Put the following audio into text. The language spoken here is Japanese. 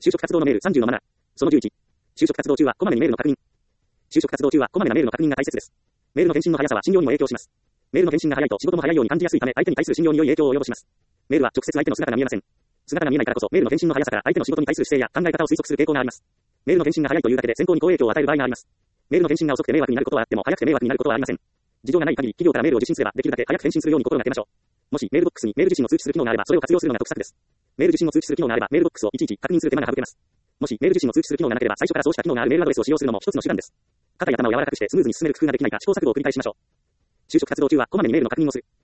就職活動のメール30のマナー。その11。就職活動中はこまめにメールの確認。就職活動中はこまめなメールの確認が大切です。メールの返信の速さは信用にも影響します。メールの返信が早いと仕事も早いように感じやすいため、相手に対する信用に良い影響を及ぼします。メールは直接相手の姿が見えません。姿が見えないからこそ、メールの返信の速さから相手の仕事に対する姿勢や考え方を推測する傾向があります。メールの返信が早いというだけで先行に好影響を与える場合があります。メールの返信が遅くて迷惑になることはあっても、早くて迷惑になることはありません。事情がない限り、企業からメールを受信すれば、できるだけ早く返信するように心がけましょう。もし、メールボックスにメール受信を通知する機能があれば、それを活用するのが得策です。メール受信を通知する機能があれば、メールボックスをいちいち確認する手間が省けます。もし、メール受信を通知する機能がなければ、最初からそうした機能があるメールアドレスを使用するのも一つの手段です。肩や頭を柔らかくしてスムーズに進める工夫ができないか試行錯誤を繰り返しましょう。就職活動中はこまめにメールの確認をする。